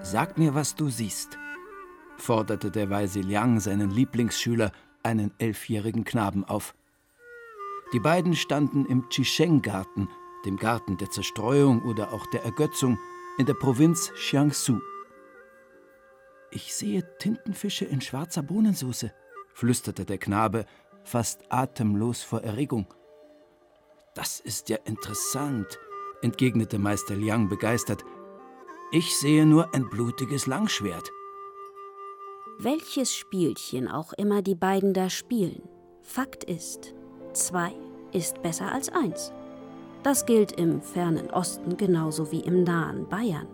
Sag mir, was du siehst, forderte der weise Liang seinen Lieblingsschüler, einen 11-jährigen Knaben, auf. Die beiden standen im Chicheng-Garten, dem Garten der Zerstreuung oder auch der Ergötzung, in der Provinz Jiangsu. »Ich sehe Tintenfische in schwarzer Bohnensauce«, flüsterte der Knabe, fast atemlos vor Erregung. »Das ist ja interessant«, entgegnete Meister Liang begeistert. »Ich sehe nur ein blutiges Langschwert.« Welches Spielchen auch immer die beiden da spielen, Fakt ist, 2 ist besser als 1. Das gilt im fernen Osten genauso wie im nahen Bayern.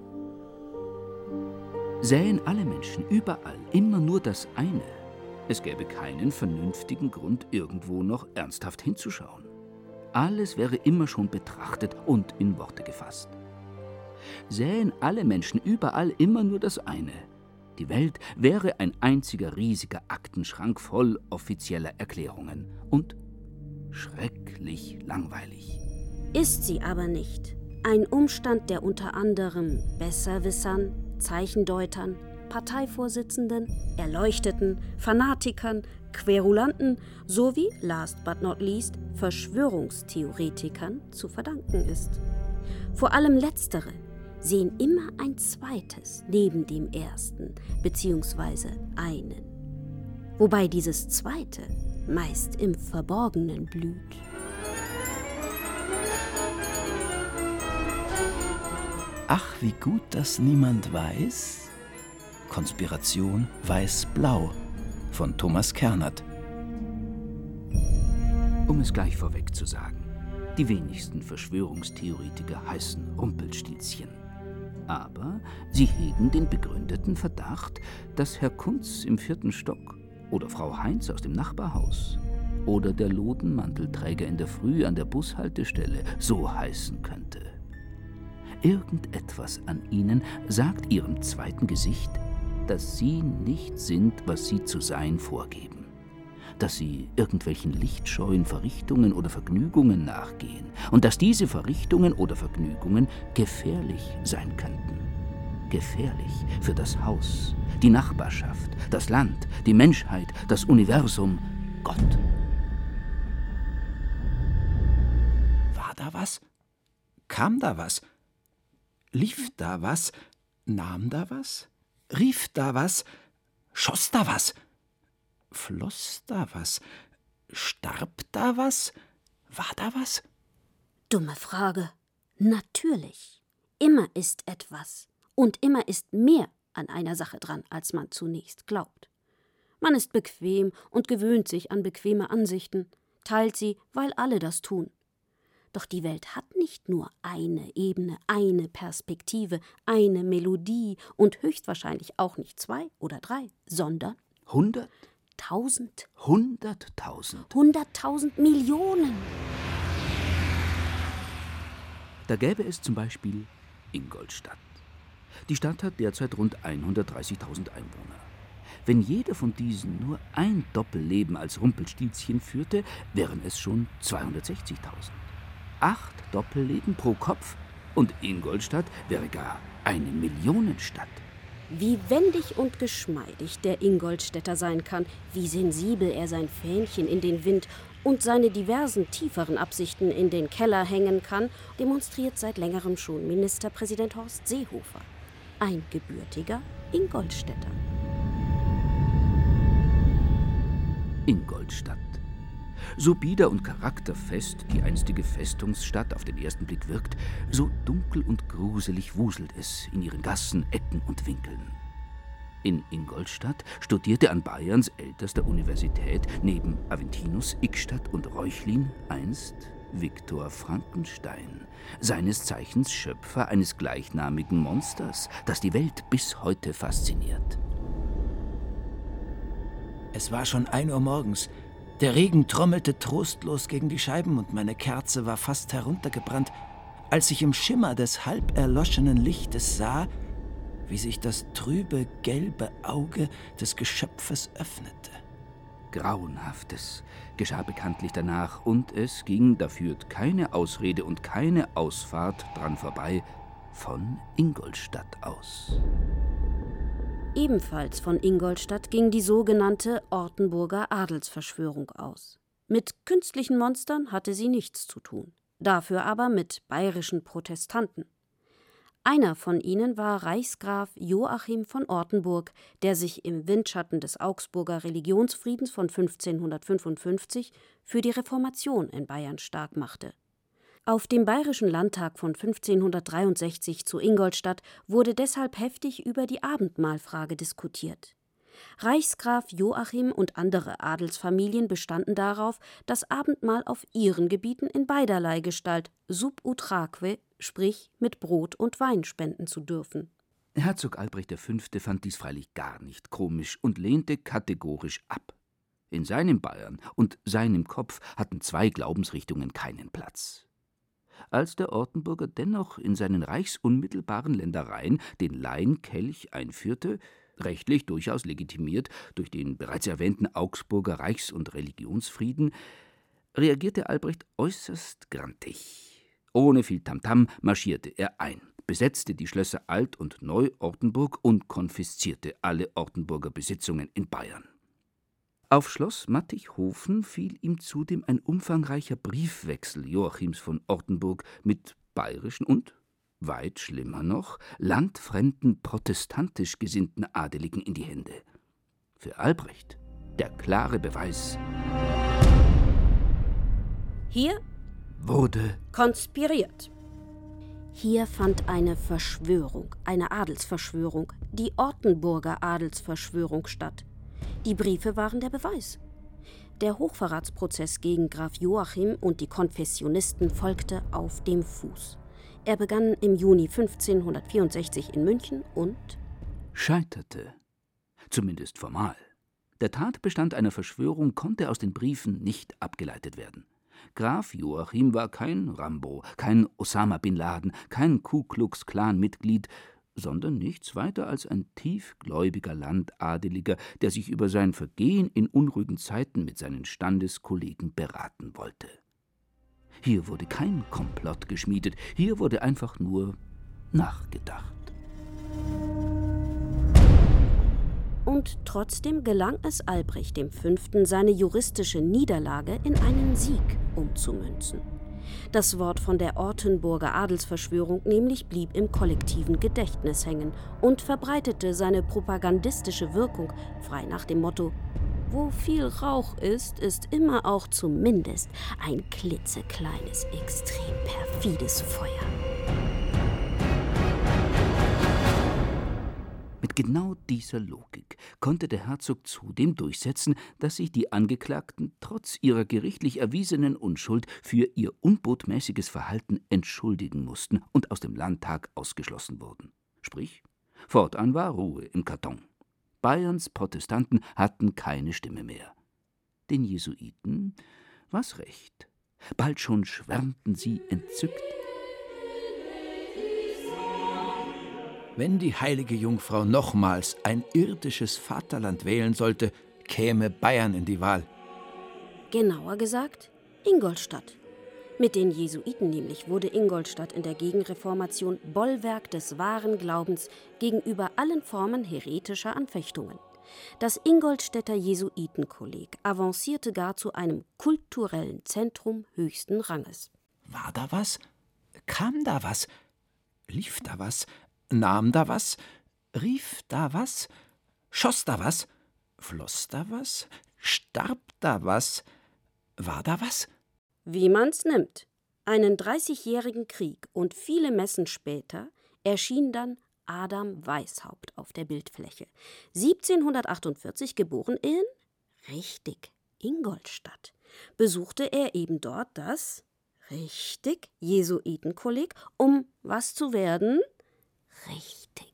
Sähen alle Menschen überall immer nur das eine, es gäbe keinen vernünftigen Grund, irgendwo noch ernsthaft hinzuschauen. Alles wäre immer schon betrachtet und in Worte gefasst. Sähen alle Menschen überall immer nur das eine, die Welt wäre ein einziger riesiger Aktenschrank voll offizieller Erklärungen und schrecklich langweilig. Ist sie aber nicht. Ein Umstand, der unter anderem Besserwissern, Zeichendeutern, Parteivorsitzenden, Erleuchteten, Fanatikern, Querulanten sowie, last but not least, Verschwörungstheoretikern zu verdanken ist. Vor allem Letztere sehen immer ein zweites neben dem ersten, beziehungsweise einen. Wobei dieses zweite meist im Verborgenen blüht. Ach, wie gut, dass niemand weiß. Konspiration Weiß-Blau von Thomas Kernert. Um es gleich vorweg zu sagen, die wenigsten Verschwörungstheoretiker heißen Rumpelstilzchen. Aber sie hegen den begründeten Verdacht, dass Herr Kunz im 4. Stock oder Frau Heinz aus dem Nachbarhaus oder der Lodenmantelträger in der Früh an der Bushaltestelle so heißen könnte. Irgendetwas an ihnen sagt ihrem zweiten Gesicht, dass sie nicht sind, was sie zu sein vorgeben. Dass sie irgendwelchen lichtscheuen Verrichtungen oder Vergnügungen nachgehen und dass diese Verrichtungen oder Vergnügungen gefährlich sein könnten. Gefährlich für das Haus, die Nachbarschaft, das Land, die Menschheit, das Universum, Gott. War da was? Kam da was? Lief da was? Nahm da was? Rief da was? Schoss da was? Floss da was? Starb da was? War da was? Dumme Frage. Natürlich. Immer ist etwas. Und immer ist mehr an einer Sache dran, als man zunächst glaubt. Man ist bequem und gewöhnt sich an bequeme Ansichten, teilt sie, weil alle das tun. Doch die Welt hat nicht nur eine Ebene, eine Perspektive, eine Melodie und höchstwahrscheinlich auch nicht 2 oder 3, sondern 100? 1000. 100.000. 100.000 Millionen. Da gäbe es zum Beispiel Ingolstadt. Die Stadt hat derzeit rund 130.000 Einwohner. Wenn jeder von diesen nur ein Doppelleben als Rumpelstilzchen führte, wären es schon 260.000. 8 Doppelleben pro Kopf und Ingolstadt wäre gar eine Millionenstadt. Wie wendig und geschmeidig der Ingolstädter sein kann, wie sensibel er sein Fähnchen in den Wind und seine diversen tieferen Absichten in den Keller hängen kann, demonstriert seit längerem schon Ministerpräsident Horst Seehofer, ein gebürtiger Ingolstädter. Ingolstadt. So bieder und charakterfest die einstige Festungsstadt auf den ersten Blick wirkt, so dunkel und gruselig wuselt es in ihren Gassen, Ecken und Winkeln. In Ingolstadt studierte an Bayerns ältester Universität neben Aventinus, Ickstadt und Reuchlin einst Viktor Frankenstein, seines Zeichens Schöpfer eines gleichnamigen Monsters, das die Welt bis heute fasziniert. Es war schon 1 Uhr morgens. Der Regen trommelte trostlos gegen die Scheiben und meine Kerze war fast heruntergebrannt, als ich im Schimmer des halb erloschenen Lichtes sah, wie sich das trübe, gelbe Auge des Geschöpfes öffnete. Grauenhaftes geschah bekanntlich danach, und es ging, da führt keine Ausrede und keine Ausfahrt dran vorbei, von Ingolstadt aus. Ebenfalls von Ingolstadt ging die sogenannte Ortenburger Adelsverschwörung aus. Mit künstlichen Monstern hatte sie nichts zu tun, dafür aber mit bayerischen Protestanten. Einer von ihnen war Reichsgraf Joachim von Ortenburg, der sich im Windschatten des Augsburger Religionsfriedens von 1555 für die Reformation in Bayern stark machte. Auf dem Bayerischen Landtag von 1563 zu Ingolstadt wurde deshalb heftig über die Abendmahlfrage diskutiert. Reichsgraf Joachim und andere Adelsfamilien bestanden darauf, das Abendmahl auf ihren Gebieten in beiderlei Gestalt sub utraque, sprich mit Brot und Wein spenden zu dürfen. Herzog Albrecht V. fand dies freilich gar nicht komisch und lehnte kategorisch ab. In seinem Bayern und seinem Kopf hatten zwei Glaubensrichtungen keinen Platz. Als der Ortenburger dennoch in seinen reichsunmittelbaren Ländereien den Laienkelch einführte, rechtlich durchaus legitimiert durch den bereits erwähnten Augsburger Reichs- und Religionsfrieden, reagierte Albrecht äußerst grantig. Ohne viel Tamtam marschierte er ein, besetzte die Schlösser Alt- und Neu-Ortenburg und konfiszierte alle Ortenburger Besitzungen in Bayern. Auf Schloss Mattighofen fiel ihm zudem ein umfangreicher Briefwechsel Joachims von Ortenburg mit bayerischen und, weit schlimmer noch, landfremden, protestantisch gesinnten Adeligen in die Hände. Für Albrecht der klare Beweis: Hier wurde konspiriert. Hier fand eine Verschwörung, eine Adelsverschwörung, die Ortenburger Adelsverschwörung statt. Die Briefe waren der Beweis. Der Hochverratsprozess gegen Graf Joachim und die Konfessionisten folgte auf dem Fuß. Er begann im Juni 1564 in München und scheiterte, zumindest formal. Der Tatbestand einer Verschwörung konnte aus den Briefen nicht abgeleitet werden. Graf Joachim war kein Rambo, kein Osama bin Laden, kein Ku-Klux-Klan-Mitglied, sondern nichts weiter als ein tiefgläubiger Landadeliger, der sich über sein Vergehen in unruhigen Zeiten mit seinen Standeskollegen beraten wollte. Hier wurde kein Komplott geschmiedet, hier wurde einfach nur nachgedacht. Und trotzdem gelang es Albrecht V., seine juristische Niederlage in einen Sieg umzumünzen. Das Wort von der Ortenburger Adelsverschwörung nämlich blieb im kollektiven Gedächtnis hängen und verbreitete seine propagandistische Wirkung frei nach dem Motto: Wo viel Rauch ist, ist immer auch zumindest ein klitzekleines, extrem perfides Feuer. Mit genau dieser Logik konnte der Herzog zudem durchsetzen, dass sich die Angeklagten trotz ihrer gerichtlich erwiesenen Unschuld für ihr unbotmäßiges Verhalten entschuldigen mussten und aus dem Landtag ausgeschlossen wurden. Sprich, fortan war Ruhe im Karton. Bayerns Protestanten hatten keine Stimme mehr. Den Jesuiten war's recht. Bald schon schwärmten sie entzückt. Wenn die heilige Jungfrau nochmals ein irdisches Vaterland wählen sollte, käme Bayern in die Wahl. Genauer gesagt, Ingolstadt. Mit den Jesuiten nämlich wurde Ingolstadt in der Gegenreformation Bollwerk des wahren Glaubens gegenüber allen Formen häretischer Anfechtungen. Das Ingolstädter Jesuitenkolleg avancierte gar zu einem kulturellen Zentrum höchsten Ranges. War da was? Kam da was? Lief da was? Nahm da was? Rief da was? Schoss da was? Floss da was? Starb da was? War da was? Wie man's nimmt. Einen 30-jährigen Krieg und viele Messen später erschien dann Adam Weishaupt auf der Bildfläche. 1748 geboren in, richtig, Ingolstadt. Besuchte er eben dort das, richtig, Jesuitenkolleg, um was zu werden? Richtig.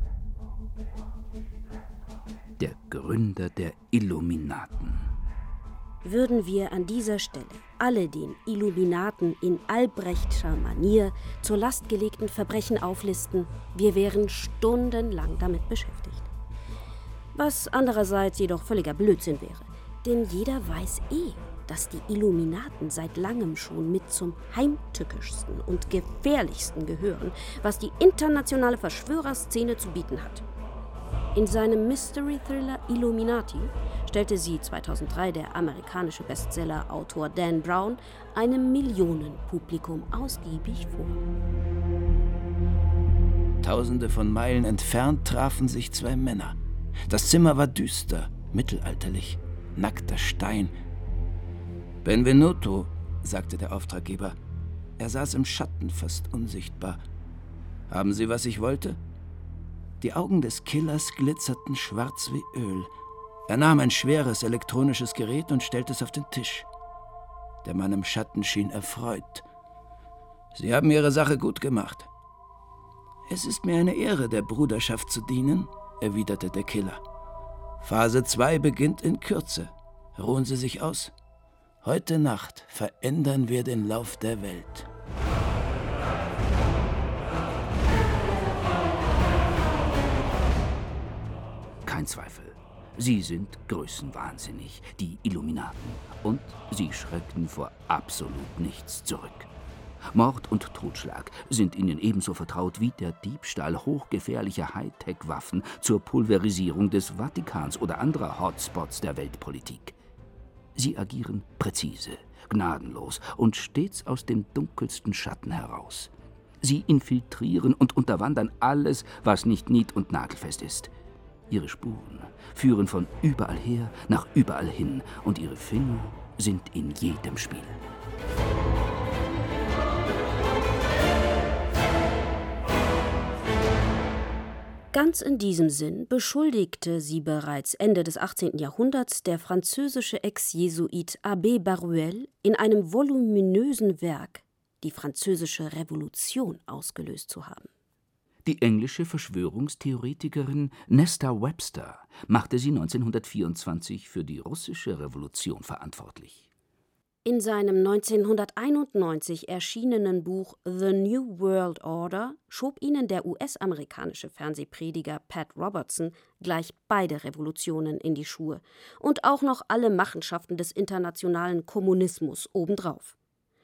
Der Gründer der Illuminaten. Würden wir an dieser Stelle alle den Illuminaten in Albrechtscher Manier zur Last gelegten Verbrechen auflisten, wir wären stundenlang damit beschäftigt. Was andererseits jedoch völliger Blödsinn wäre, denn jeder weiß dass die Illuminaten seit langem schon mit zum heimtückischsten und gefährlichsten gehören, was die internationale Verschwörerszene zu bieten hat. In seinem Mystery-Thriller Illuminati stellte sie 2003 der amerikanische Bestseller-Autor Dan Brown einem Millionenpublikum ausgiebig vor. Tausende von Meilen entfernt trafen sich zwei Männer. Das Zimmer war düster, mittelalterlich, nackter Stein. »Benvenuto«, sagte der Auftraggeber. Er saß im Schatten, fast unsichtbar. »Haben Sie, was ich wollte?« Die Augen des Killers glitzerten schwarz wie Öl. Er nahm ein schweres elektronisches Gerät und stellte es auf den Tisch. Der Mann im Schatten schien erfreut. »Sie haben Ihre Sache gut gemacht.« »Es ist mir eine Ehre, der Bruderschaft zu dienen«, erwiderte der Killer. »Phase 2 beginnt in Kürze. Ruhen Sie sich aus. Heute Nacht verändern wir den Lauf der Welt.« Kein Zweifel. Sie sind größenwahnsinnig, die Illuminaten. Und sie schrecken vor absolut nichts zurück. Mord und Totschlag sind ihnen ebenso vertraut wie der Diebstahl hochgefährlicher Hightech-Waffen zur Pulverisierung des Vatikans oder anderer Hotspots der Weltpolitik. Sie agieren präzise, gnadenlos und stets aus dem dunkelsten Schatten heraus. Sie infiltrieren und unterwandern alles, was nicht nied- und nagelfest ist. Ihre Spuren führen von überall her nach überall hin und ihre Finger sind in jedem Spiel. Ganz in diesem Sinn beschuldigte sie bereits Ende des 18. Jahrhunderts der französische Ex-Jesuit Abbé Baruel in einem voluminösen Werk die Französische Revolution ausgelöst zu haben. Die englische Verschwörungstheoretikerin Nesta Webster machte sie 1924 für die russische Revolution verantwortlich. In seinem 1991 erschienenen Buch The New World Order schob ihnen der US-amerikanische Fernsehprediger Pat Robertson gleich beide Revolutionen in die Schuhe und auch noch alle Machenschaften des internationalen Kommunismus obendrauf.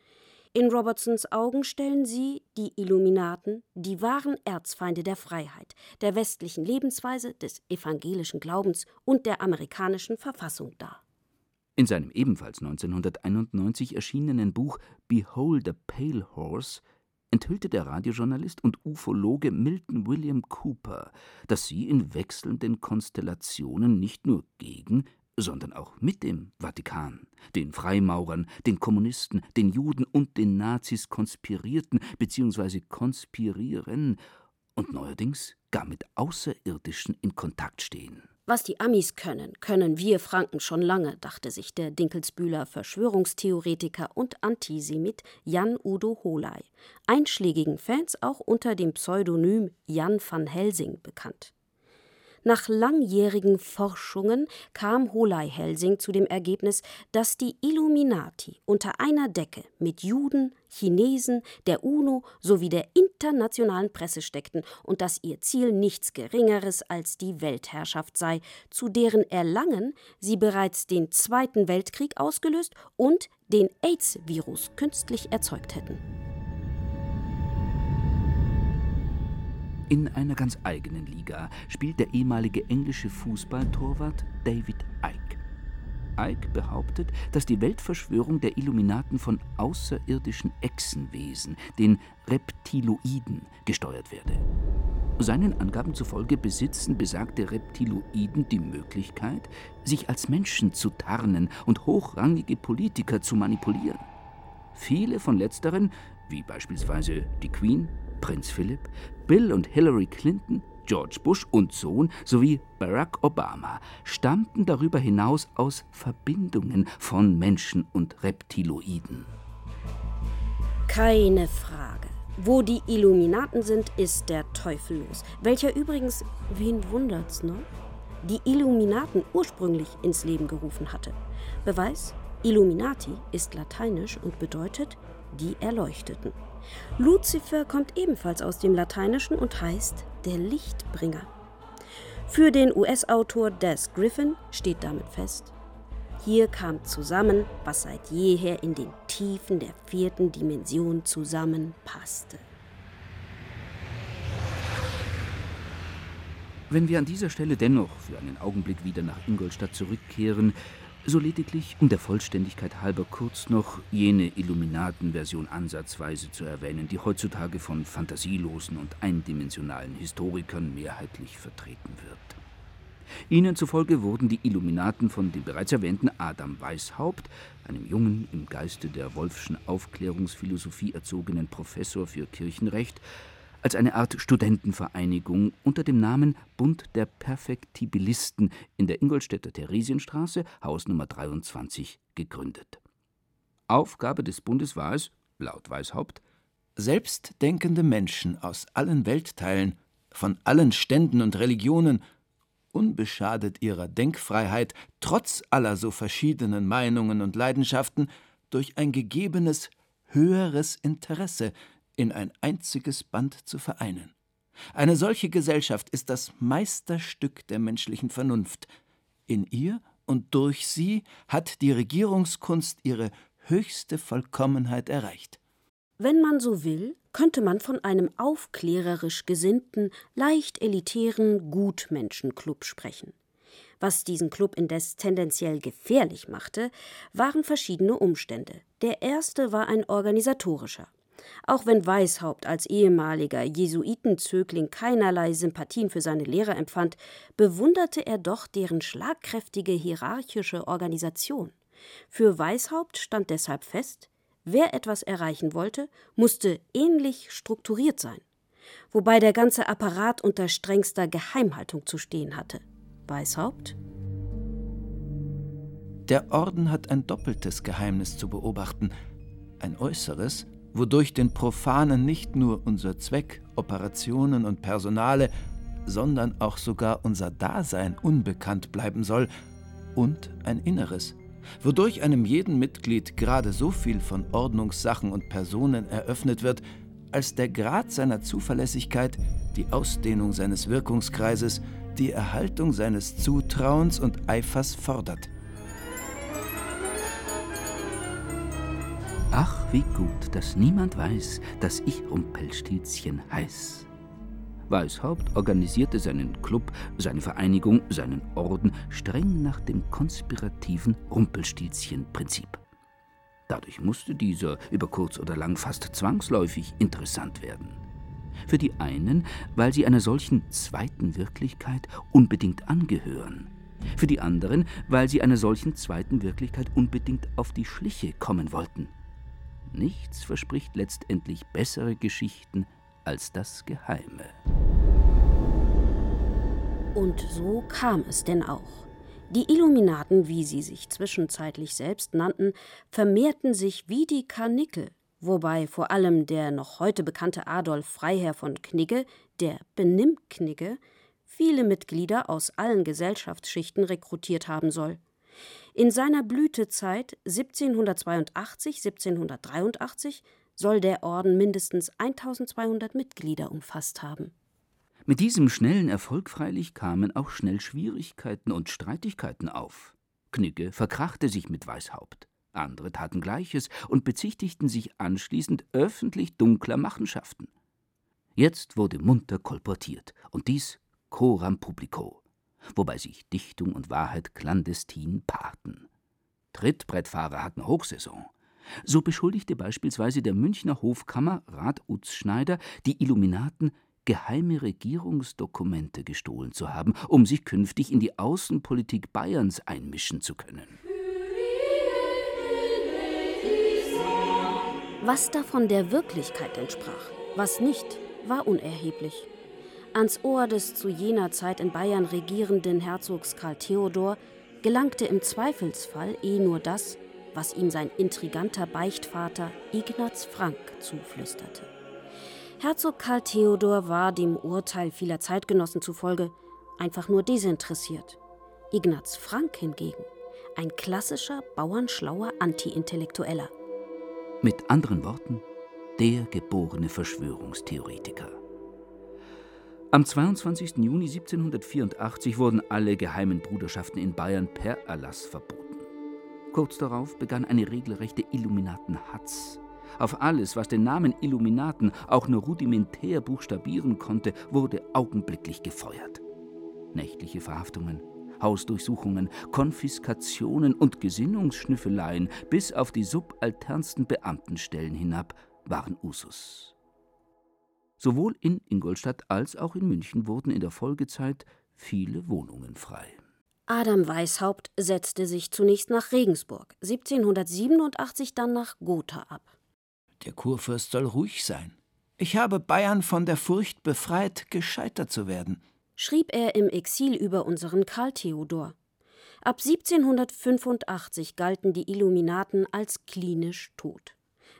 In Robertsons Augen stellen sie, die Illuminaten, die wahren Erzfeinde der Freiheit, der westlichen Lebensweise, des evangelischen Glaubens und der amerikanischen Verfassung dar. In seinem ebenfalls 1991 erschienenen Buch Behold a Pale Horse enthüllte der Radiojournalist und Ufologe Milton William Cooper, dass sie in wechselnden Konstellationen nicht nur gegen, sondern auch mit dem Vatikan, den Freimaurern, den Kommunisten, den Juden und den Nazis konspirierten bzw. konspirieren und neuerdings gar mit Außerirdischen in Kontakt stehen. Was die Amis können, können wir Franken schon lange, dachte sich der Dinkelsbühler Verschwörungstheoretiker und Antisemit Jan Udo Holey, einschlägigen Fans auch unter dem Pseudonym Jan van Helsing bekannt. Nach langjährigen Forschungen kam Holey-Helsing zu dem Ergebnis, dass die Illuminati unter einer Decke mit Juden, Chinesen, der UNO sowie der internationalen Presse steckten und dass ihr Ziel nichts Geringeres als die Weltherrschaft sei, zu deren Erlangen sie bereits den Zweiten Weltkrieg ausgelöst und den AIDS-Virus künstlich erzeugt hätten. In einer ganz eigenen Liga spielt der ehemalige englische Fußballtorwart David Icke. Icke behauptet, dass die Weltverschwörung der Illuminaten von außerirdischen Echsenwesen, den Reptiloiden, gesteuert werde. Seinen Angaben zufolge besitzen besagte Reptiloiden die Möglichkeit, sich als Menschen zu tarnen und hochrangige Politiker zu manipulieren. Viele von letzteren, wie beispielsweise die Queen, Prinz Philipp, Bill und Hillary Clinton, George Bush und Sohn sowie Barack Obama stammten darüber hinaus aus Verbindungen von Menschen und Reptiloiden. Keine Frage. Wo die Illuminaten sind, ist der Teufel los. Welcher übrigens, wen wundert's, ne? Die Illuminaten ursprünglich ins Leben gerufen hatte. Beweis: Illuminati ist lateinisch und bedeutet die Erleuchteten. Luzifer kommt ebenfalls aus dem Lateinischen und heißt der Lichtbringer. Für den US-Autor Des Griffin steht damit fest: Hier kam zusammen, was seit jeher in den Tiefen der 4. Dimension zusammenpasste. Wenn wir an dieser Stelle dennoch für einen Augenblick wieder nach Ingolstadt zurückkehren, so lediglich um der Vollständigkeit halber kurz noch jene Illuminaten-Version ansatzweise zu erwähnen, die heutzutage von fantasielosen und eindimensionalen Historikern mehrheitlich vertreten wird. Ihnen zufolge wurden die Illuminaten von dem bereits erwähnten Adam Weishaupt, einem jungen, im Geiste der Wolffschen Aufklärungsphilosophie erzogenen Professor für Kirchenrecht, als eine Art Studentenvereinigung unter dem Namen Bund der Perfektibilisten in der Ingolstädter Theresienstraße, Haus Nummer 23, gegründet. Aufgabe des Bundes war es, laut Weishaupt, selbstdenkende Menschen aus allen Weltteilen, von allen Ständen und Religionen, unbeschadet ihrer Denkfreiheit, trotz aller so verschiedenen Meinungen und Leidenschaften, durch ein gegebenes, höheres Interesse in ein einziges Band zu vereinen. Eine solche Gesellschaft ist das Meisterstück der menschlichen Vernunft. In ihr und durch sie hat die Regierungskunst ihre höchste Vollkommenheit erreicht. Wenn man so will, könnte man von einem aufklärerisch gesinnten, leicht elitären Gutmenschenclub sprechen. Was diesen Club indes tendenziell gefährlich machte, waren verschiedene Umstände. Der erste war ein organisatorischer. Auch wenn Weishaupt als ehemaliger Jesuitenzögling keinerlei Sympathien für seine Lehrer empfand, bewunderte er doch deren schlagkräftige hierarchische Organisation. Für Weishaupt stand deshalb fest, wer etwas erreichen wollte, musste ähnlich strukturiert sein, wobei der ganze Apparat unter strengster Geheimhaltung zu stehen hatte. Weishaupt: Der Orden hat ein doppeltes Geheimnis zu beobachten, ein äußeres, wodurch den Profanen nicht nur unser Zweck, Operationen und Personale, sondern auch sogar unser Dasein unbekannt bleiben soll, und ein inneres, wodurch einem jeden Mitglied gerade so viel von Ordnungssachen und Personen eröffnet wird, als der Grad seiner Zuverlässigkeit, die Ausdehnung seines Wirkungskreises, die Erhaltung seines Zutrauens und Eifers fordert. Ach, wie gut, dass niemand weiß, dass ich Rumpelstilzchen heiß. Weishaupt organisierte seinen Club, seine Vereinigung, seinen Orden streng nach dem konspirativen Rumpelstilzchen-Prinzip. Dadurch musste dieser über kurz oder lang fast zwangsläufig interessant werden. Für die einen, weil sie einer solchen zweiten Wirklichkeit unbedingt angehören. Für die anderen, weil sie einer solchen zweiten Wirklichkeit unbedingt auf die Schliche kommen wollten. Nichts verspricht letztendlich bessere Geschichten als das Geheime. Und so kam es denn auch. Die Illuminaten, wie sie sich zwischenzeitlich selbst nannten, vermehrten sich wie die Karnickel, wobei vor allem der noch heute bekannte Adolf Freiherr von Knigge, der Benimm-Knigge, viele Mitglieder aus allen Gesellschaftsschichten rekrutiert haben soll. In seiner Blütezeit 1782, 1783 soll der Orden mindestens 1200 Mitglieder umfasst haben. Mit diesem schnellen Erfolg freilich kamen auch schnell Schwierigkeiten und Streitigkeiten auf. Knigge verkrachte sich mit Weishaupt. Andere taten Gleiches und bezichtigten sich anschließend öffentlich dunkler Machenschaften. Jetzt wurde munter kolportiert, und dies coram publico, wobei sich Dichtung und Wahrheit clandestin paarten. Trittbrettfahrer hatten Hochsaison. So beschuldigte beispielsweise der Münchner Hofkammer Rat Utzschneider die Illuminaten, geheime Regierungsdokumente gestohlen zu haben, um sich künftig in die Außenpolitik Bayerns einmischen zu können. Was davon der Wirklichkeit entsprach, was nicht, war unerheblich. Ans Ohr des zu jener Zeit in Bayern regierenden Herzogs Karl Theodor gelangte im Zweifelsfall nur das, was ihm sein intriganter Beichtvater Ignaz Frank zuflüsterte. Herzog Karl Theodor war dem Urteil vieler Zeitgenossen zufolge einfach nur desinteressiert. Ignaz Frank hingegen, ein klassischer, bauernschlauer Anti-Intellektueller. Mit anderen Worten, der geborene Verschwörungstheoretiker. Am 22. Juni 1784 wurden alle geheimen Bruderschaften in Bayern per Erlass verboten. Kurz darauf begann eine regelrechte Illuminatenhatz. Auf alles, was den Namen Illuminaten auch nur rudimentär buchstabieren konnte, wurde augenblicklich gefeuert. nächtliche Verhaftungen, Hausdurchsuchungen, Konfiskationen und Gesinnungsschnüffeleien bis auf die subalternsten Beamtenstellen hinab waren Usus. Sowohl in Ingolstadt als auch in München wurden in der Folgezeit viele Wohnungen frei. Adam Weishaupt setzte sich zunächst nach Regensburg, 1787 dann nach Gotha ab. Der Kurfürst soll ruhig sein. Ich habe Bayern von der Furcht befreit, gescheitert zu werden, schrieb er im Exil über unseren Karl Theodor. Ab 1785 galten die Illuminaten als klinisch tot,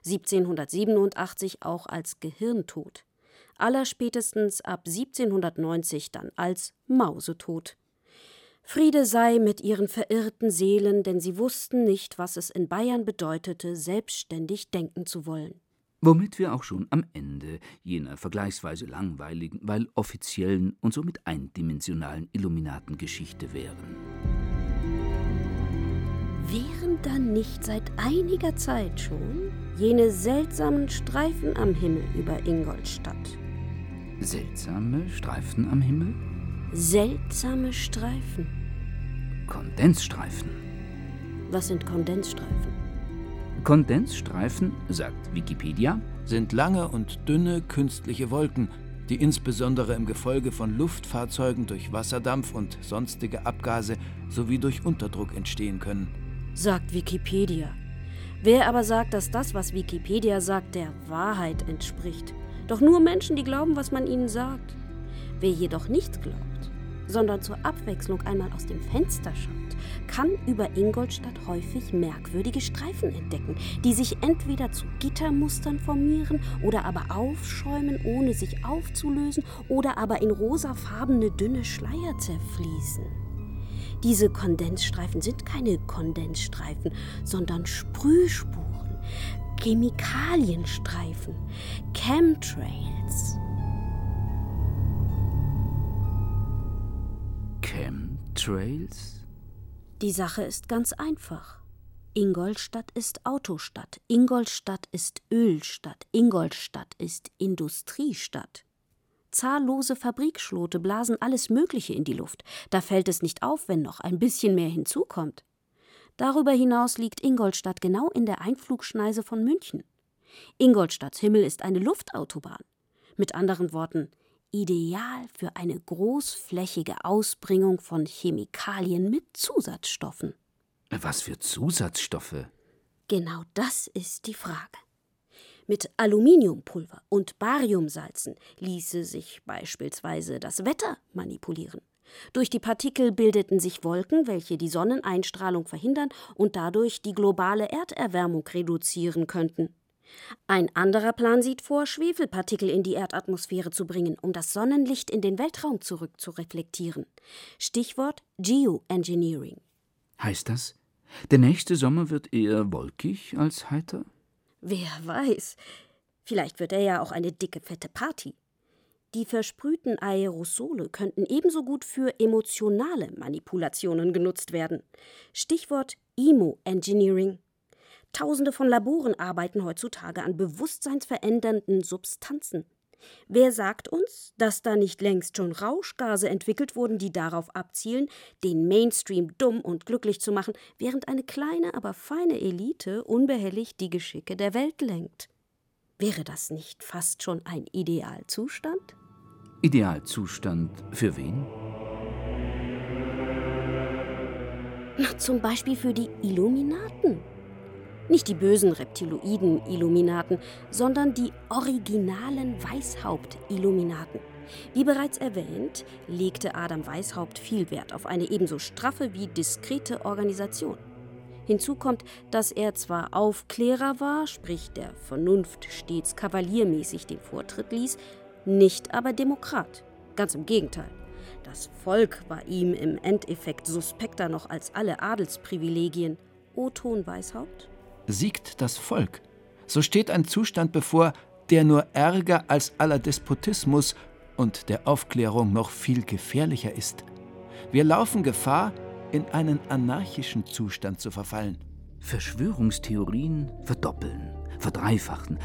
1787 auch als Gehirntot, allerspätestens ab 1790 dann als Mausetot. Friede sei mit ihren verirrten Seelen, denn sie wussten nicht, was es in Bayern bedeutete, selbstständig denken zu wollen. Womit wir auch schon am Ende jener vergleichsweise langweiligen, weil offiziellen und somit eindimensionalen Illuminatengeschichte wären. Wären dann nicht seit einiger Zeit schon jene seltsamen Streifen am Himmel über Ingolstadt? Seltsame Streifen am Himmel? Seltsame Streifen. Kondensstreifen. Was sind Kondensstreifen? Kondensstreifen, sagt Wikipedia, sind lange und dünne künstliche Wolken, die insbesondere im Gefolge von Luftfahrzeugen durch Wasserdampf und sonstige Abgase sowie durch Unterdruck entstehen können. Sagt Wikipedia. Wer aber sagt, dass das, was Wikipedia sagt, der Wahrheit entspricht? Doch nur Menschen, die glauben, was man ihnen sagt. Wer jedoch nicht glaubt, sondern zur Abwechslung einmal aus dem Fenster schaut, kann über Ingolstadt häufig merkwürdige Streifen entdecken, die sich entweder zu Gittermustern formieren oder aber aufschäumen, ohne sich aufzulösen, oder aber in rosafarbene dünne Schleier zerfließen. Diese Kondensstreifen sind keine Kondensstreifen, sondern Sprühspuren, Chemikalienstreifen, Chemtrails. Chemtrails? Die Sache ist ganz einfach. Ingolstadt ist Autostadt, Ingolstadt ist Ölstadt, Ingolstadt ist Industriestadt. Zahllose Fabrikschlote blasen alles Mögliche in die Luft. Da fällt es nicht auf, wenn noch ein bisschen mehr hinzukommt. Darüber hinaus liegt Ingolstadt genau in der Einflugschneise von München. Ingolstadts Himmel ist eine Luftautobahn. Mit anderen Worten, ideal für eine großflächige Ausbringung von Chemikalien mit Zusatzstoffen. Was für Zusatzstoffe? Genau das ist die Frage. Mit Aluminiumpulver und Bariumsalzen ließe sich beispielsweise das Wetter manipulieren. Durch die Partikel bildeten sich Wolken, welche die Sonneneinstrahlung verhindern und dadurch die globale Erderwärmung reduzieren könnten. Ein anderer Plan sieht vor, Schwefelpartikel in die Erdatmosphäre zu bringen, um das Sonnenlicht in den Weltraum zurückzureflektieren. Stichwort Geoengineering. Heißt das, der nächste Sommer wird eher wolkig als heiter? Wer weiß. Vielleicht wird er ja auch eine dicke, fette Party. Die versprühten Aerosole könnten ebenso gut für emotionale Manipulationen genutzt werden. Stichwort Emo-Engineering. Tausende von Laboren arbeiten heutzutage an bewusstseinsverändernden Substanzen. Wer sagt uns, dass da nicht längst schon Rauschgase entwickelt wurden, die darauf abzielen, den Mainstream dumm und glücklich zu machen, während eine kleine, aber feine Elite unbehelligt die Geschicke der Welt lenkt? Wäre das nicht fast schon ein Idealzustand? Idealzustand für wen? Na, zum Beispiel für die Illuminaten. Nicht die bösen Reptiloiden-Illuminaten, sondern die originalen Weishaupt-Illuminaten. Wie bereits erwähnt, legte Adam Weishaupt viel Wert auf eine ebenso straffe wie diskrete Organisation. Hinzu kommt, dass er zwar Aufklärer war, sprich der Vernunft stets kavaliermäßig den Vortritt ließ, nicht aber Demokrat. Ganz im Gegenteil. Das Volk war ihm im Endeffekt suspekter noch als alle Adelsprivilegien. O-Ton Weishaupt? Siegt das Volk, so steht ein Zustand bevor, der nur ärger als aller Despotismus und der Aufklärung noch viel gefährlicher ist. Wir laufen Gefahr, in einen anarchischen Zustand zu verfallen. Verschwörungstheorien verdoppeln, verdreifachen,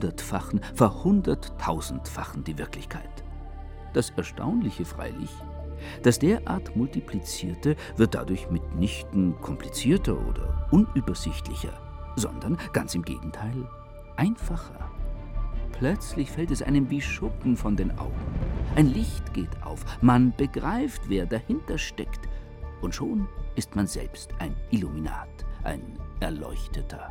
verhunderttausendfachen die Wirklichkeit. Das Erstaunliche freilich, Das derart Multiplizierte wird dadurch mitnichten komplizierter oder unübersichtlicher, sondern ganz im Gegenteil einfacher. Plötzlich fällt es einem wie Schuppen von den Augen. Ein Licht geht auf, man begreift, wer dahinter steckt. Und schon ist man selbst ein Illuminat, ein Erleuchteter.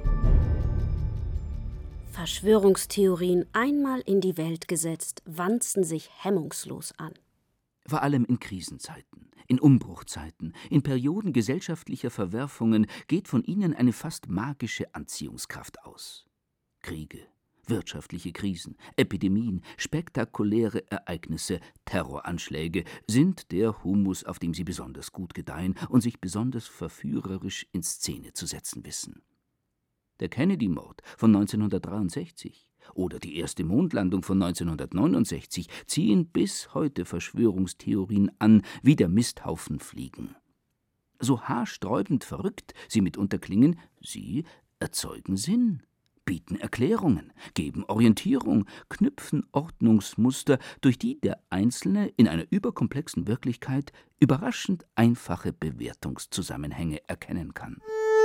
Verschwörungstheorien einmal in die Welt gesetzt, wanzen sich hemmungslos an. Vor allem in Krisenzeiten, in Umbruchzeiten, in Perioden gesellschaftlicher Verwerfungen geht von ihnen eine fast magische Anziehungskraft aus. Kriege, wirtschaftliche Krisen, Epidemien, spektakuläre Ereignisse, Terroranschläge sind der Humus, auf dem sie besonders gut gedeihen und sich besonders verführerisch in Szene zu setzen wissen. Der Kennedy-Mord von 1963 oder die erste Mondlandung von 1969 ziehen bis heute Verschwörungstheorien an wie der Misthaufen Fliegen. So haarsträubend verrückt sie mitunter klingen, sie erzeugen Sinn, bieten Erklärungen, geben Orientierung, knüpfen Ordnungsmuster, durch die der Einzelne in einer überkomplexen Wirklichkeit überraschend einfache Bewertungszusammenhänge erkennen kann.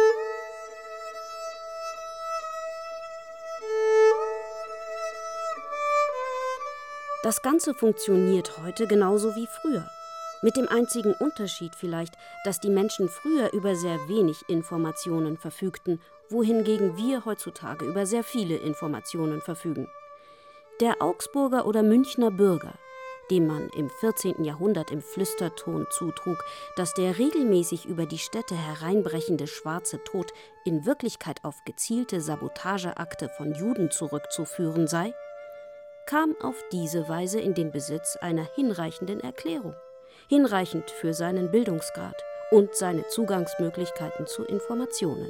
Das Ganze funktioniert heute genauso wie früher. Mit dem einzigen Unterschied vielleicht, dass die Menschen früher über sehr wenig Informationen verfügten, wohingegen wir heutzutage über sehr viele Informationen verfügen. Der Augsburger oder Münchner Bürger, dem man im 14. Jahrhundert im Flüsterton zutrug, dass der regelmäßig über die Städte hereinbrechende schwarze Tod in Wirklichkeit auf gezielte Sabotageakte von Juden zurückzuführen sei, kam auf diese Weise in den Besitz einer hinreichenden Erklärung, hinreichend für seinen Bildungsgrad und seine Zugangsmöglichkeiten zu Informationen.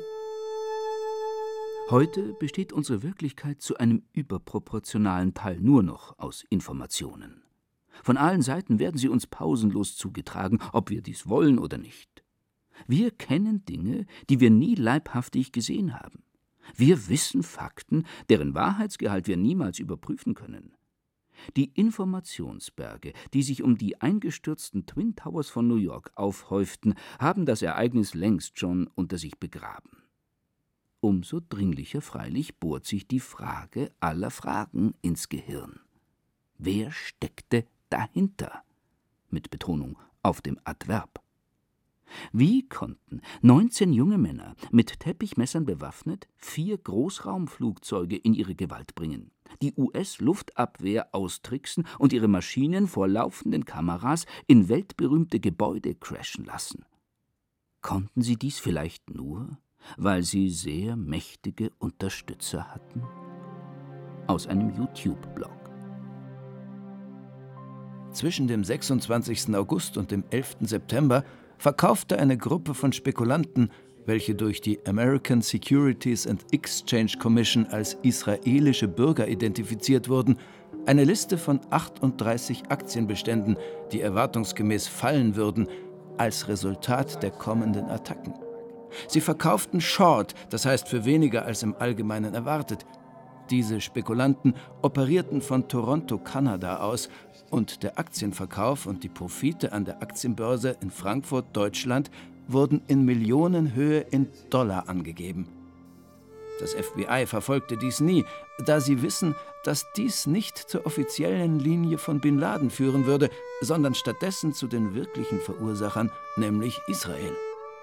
Heute besteht unsere Wirklichkeit zu einem überproportionalen Teil nur noch aus Informationen. Von allen Seiten werden sie uns pausenlos zugetragen, ob wir dies wollen oder nicht. Wir kennen Dinge, die wir nie leibhaftig gesehen haben. Wir wissen Fakten, deren Wahrheitsgehalt wir niemals überprüfen können. Die Informationsberge, die sich um die eingestürzten Twin Towers von New York aufhäuften, haben das Ereignis längst schon unter sich begraben. Umso dringlicher freilich bohrt sich die Frage aller Fragen ins Gehirn. Wer steckte dahinter? Mit Betonung auf dem Adverb. Wie konnten 19 junge Männer, mit Teppichmessern bewaffnet, 4 Großraumflugzeuge in ihre Gewalt bringen, die US-Luftabwehr austricksen und ihre Maschinen vor laufenden Kameras in weltberühmte Gebäude crashen lassen? Konnten sie dies vielleicht nur, weil sie sehr mächtige Unterstützer hatten? Aus einem YouTube-Blog. Zwischen dem 26. August und dem 11. September verkaufte eine Gruppe von Spekulanten, welche durch die American Securities and Exchange Commission als israelische Bürger identifiziert wurden, eine Liste von 38 Aktienbeständen, die erwartungsgemäß fallen würden, als Resultat der kommenden Attacken. Sie verkauften Short, das heißt für weniger als im Allgemeinen erwartet. Diese Spekulanten operierten von Toronto, Kanada aus, und der Aktienverkauf und die Profite an der Aktienbörse in Frankfurt, Deutschland, wurden in Millionenhöhe in Dollar angegeben. Das FBI verfolgte dies nie, da sie wissen, dass dies nicht zur offiziellen Linie von Bin Laden führen würde, sondern stattdessen zu den wirklichen Verursachern, nämlich Israel.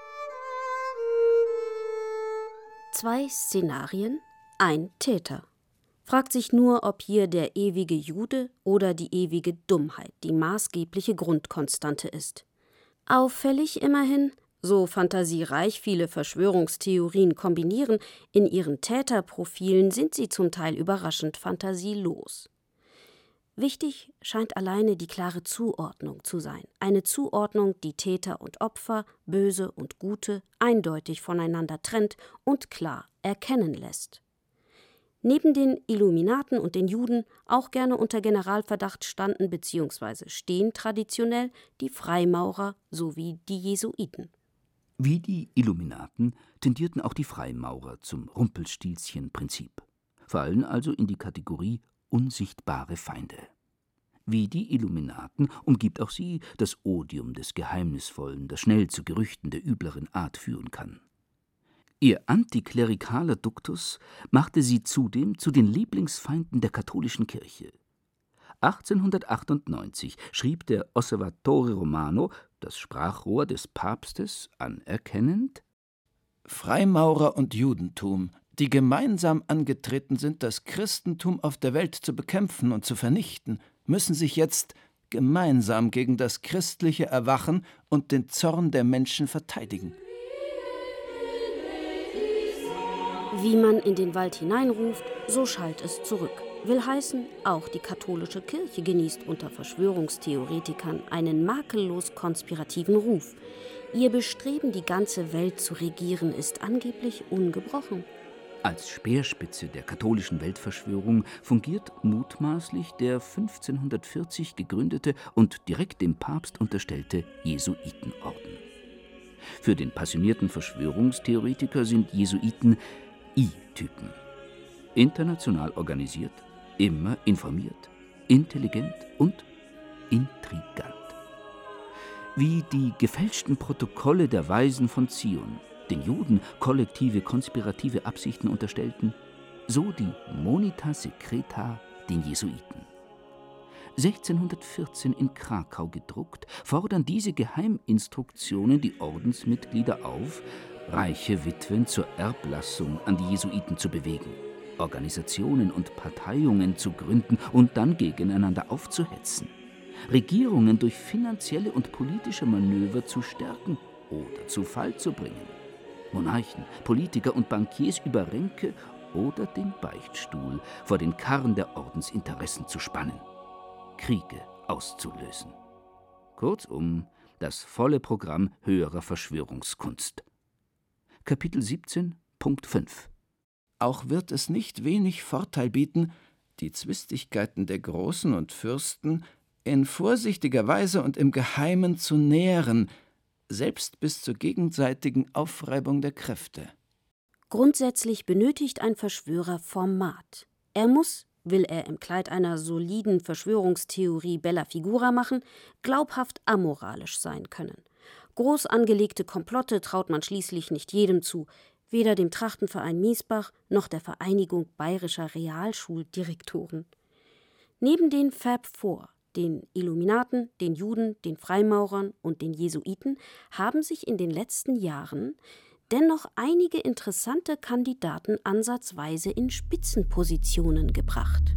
2 Szenarien, ein Täter. Fragt sich nur, ob hier der ewige Jude oder die ewige Dummheit die maßgebliche Grundkonstante ist. Auffällig immerhin, so fantasiereich viele Verschwörungstheorien kombinieren, in ihren Täterprofilen sind sie zum Teil überraschend fantasielos. Wichtig scheint alleine die klare Zuordnung zu sein. Eine Zuordnung, die Täter und Opfer, Böse und Gute eindeutig voneinander trennt und klar erkennen lässt. Neben den Illuminaten und den Juden auch gerne unter Generalverdacht standen bzw. stehen traditionell die Freimaurer sowie die Jesuiten. Wie die Illuminaten tendierten auch die Freimaurer zum Rumpelstilzchen-Prinzip, fallen also in die Kategorie unsichtbare Feinde. Wie die Illuminaten umgibt auch sie das Odium des Geheimnisvollen, das schnell zu Gerüchten der übleren Art führen kann. Ihr antiklerikaler Duktus machte sie zudem zu den Lieblingsfeinden der katholischen Kirche. 1898 schrieb der Osservatore Romano, das Sprachrohr des Papstes, anerkennend: Freimaurer und Judentum, die gemeinsam angetreten sind, das Christentum auf der Welt zu bekämpfen und zu vernichten, müssen sich jetzt gemeinsam gegen das christliche Erwachen und den Zorn der Menschen verteidigen. Wie man in den Wald hineinruft, so schallt es zurück. Will heißen, auch die katholische Kirche genießt unter Verschwörungstheoretikern einen makellos konspirativen Ruf. Ihr Bestreben, die ganze Welt zu regieren, ist angeblich ungebrochen. Als Speerspitze der katholischen Weltverschwörung fungiert mutmaßlich der 1540 gegründete und direkt dem Papst unterstellte Jesuitenorden. Für den passionierten Verschwörungstheoretiker sind Jesuiten I-Typen. International organisiert, immer informiert, intelligent und intrigant. Wie die gefälschten Protokolle der Weisen von Zion den Juden kollektive konspirative Absichten unterstellten, so die Monita Secreta den Jesuiten. 1614 in Krakau gedruckt, fordern diese Geheiminstruktionen die Ordensmitglieder auf, reiche Witwen zur Erblassung an die Jesuiten zu bewegen, Organisationen und Parteiungen zu gründen und dann gegeneinander aufzuhetzen, Regierungen durch finanzielle und politische Manöver zu stärken oder zu Fall zu bringen, Monarchen, Politiker und Bankiers über Ränke oder den Beichtstuhl vor den Karren der Ordensinteressen zu spannen, Kriege auszulösen. Kurzum, das volle Programm höherer Verschwörungskunst. Kapitel 17, Punkt 5. Auch wird es nicht wenig Vorteil bieten, die Zwistigkeiten der Großen und Fürsten in vorsichtiger Weise und im Geheimen zu nähren, selbst bis zur gegenseitigen Aufreibung der Kräfte. Grundsätzlich benötigt ein Verschwörer Format. Er muss, will er im Kleid einer soliden Verschwörungstheorie bella figura machen, glaubhaft amoralisch sein können. Groß angelegte Komplotte traut man schließlich nicht jedem zu, weder dem Trachtenverein Miesbach noch der Vereinigung bayerischer Realschuldirektoren. Neben den Fab Four, den Illuminaten, den Juden, den Freimaurern und den Jesuiten, haben sich in den letzten Jahren dennoch einige interessante Kandidaten ansatzweise in Spitzenpositionen gebracht.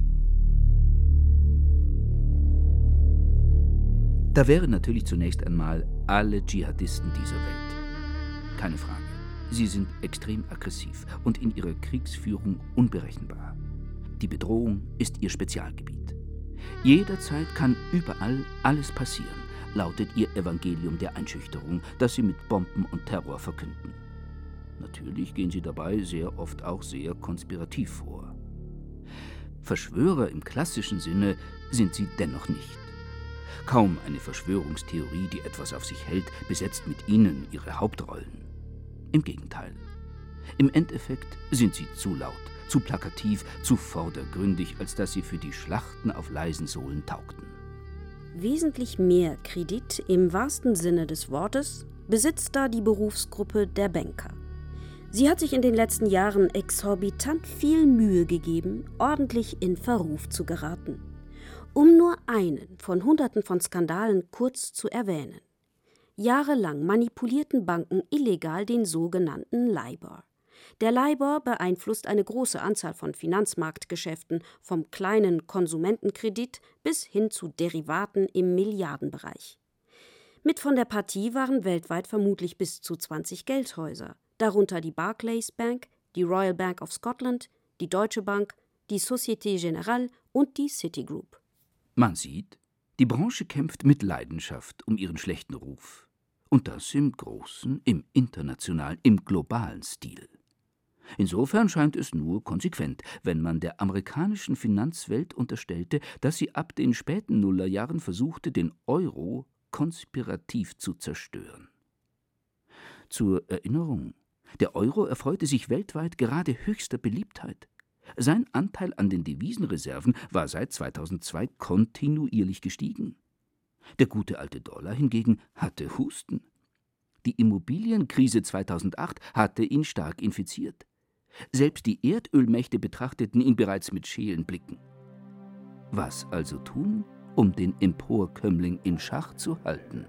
Da wären natürlich zunächst einmal alle Dschihadisten dieser Welt. Keine Frage. Sie sind extrem aggressiv und in ihrer Kriegsführung unberechenbar. Die Bedrohung ist ihr Spezialgebiet. Jederzeit kann überall alles passieren, lautet ihr Evangelium der Einschüchterung, das sie mit Bomben und Terror verkünden. Natürlich gehen sie dabei sehr oft auch sehr konspirativ vor. Verschwörer im klassischen Sinne sind sie dennoch nicht. Kaum eine Verschwörungstheorie, die etwas auf sich hält, besetzt mit ihnen ihre Hauptrollen. Im Gegenteil. Im Endeffekt sind sie zu laut, zu plakativ, zu vordergründig, als dass sie für die Schlachten auf leisen Sohlen taugten. Wesentlich mehr Kredit im wahrsten Sinne des Wortes besitzt da die Berufsgruppe der Banker. Sie hat sich in den letzten Jahren exorbitant viel Mühe gegeben, ordentlich in Verruf zu geraten. Um nur einen von Hunderten von Skandalen kurz zu erwähnen. Jahrelang manipulierten Banken illegal den sogenannten LIBOR. Der LIBOR beeinflusst eine große Anzahl von Finanzmarktgeschäften, vom kleinen Konsumentenkredit bis hin zu Derivaten im Milliardenbereich. Mit von der Partie waren weltweit vermutlich bis zu 20 Geldhäuser, darunter die Barclays Bank, die Royal Bank of Scotland, die Deutsche Bank, die Société Générale und die Citigroup. Man sieht, die Branche kämpft mit Leidenschaft um ihren schlechten Ruf. Und das im großen, im internationalen, im globalen Stil. Insofern scheint es nur konsequent, wenn man der amerikanischen Finanzwelt unterstellte, dass sie ab den späten Nullerjahren versuchte, den Euro konspirativ zu zerstören. Zur Erinnerung, der Euro erfreute sich weltweit gerade höchster Beliebtheit. Sein Anteil an den Devisenreserven war seit 2002 kontinuierlich gestiegen. Der gute alte Dollar hingegen hatte Husten. Die Immobilienkrise 2008 hatte ihn stark infiziert. Selbst die Erdölmächte betrachteten ihn bereits mit scheelen Blicken. Was also tun, um den Emporkömmling in Schach zu halten?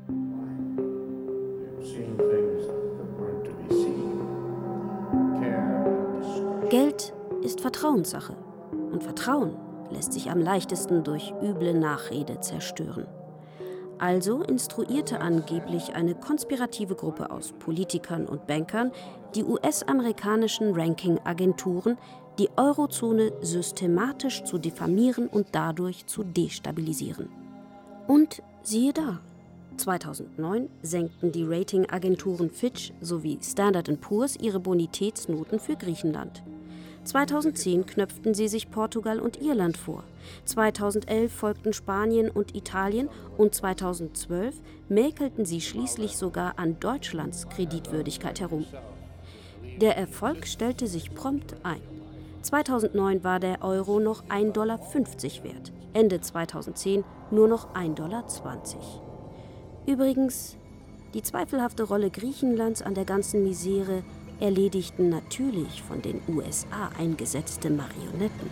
Geld ist Vertrauenssache. Und Vertrauen lässt sich am leichtesten durch üble Nachrede zerstören. Also instruierte angeblich eine konspirative Gruppe aus Politikern und Bankern die US-amerikanischen Ranking-Agenturen, die Eurozone systematisch zu diffamieren und dadurch zu destabilisieren. Und siehe da, 2009 senkten die Ratingagenturen Fitch sowie Standard & Poor's ihre Bonitätsnoten für Griechenland. 2010 knöpften sie sich Portugal und Irland vor. 2011 folgten Spanien und Italien und 2012 mäkelten sie schließlich sogar an Deutschlands Kreditwürdigkeit herum. Der Erfolg stellte sich prompt ein. 2009 war der Euro noch 1,50 Dollar wert, Ende 2010 nur noch 1,20 Dollar. Übrigens, die zweifelhafte Rolle Griechenlands an der ganzen Misere erledigten natürlich von den USA eingesetzte Marionetten.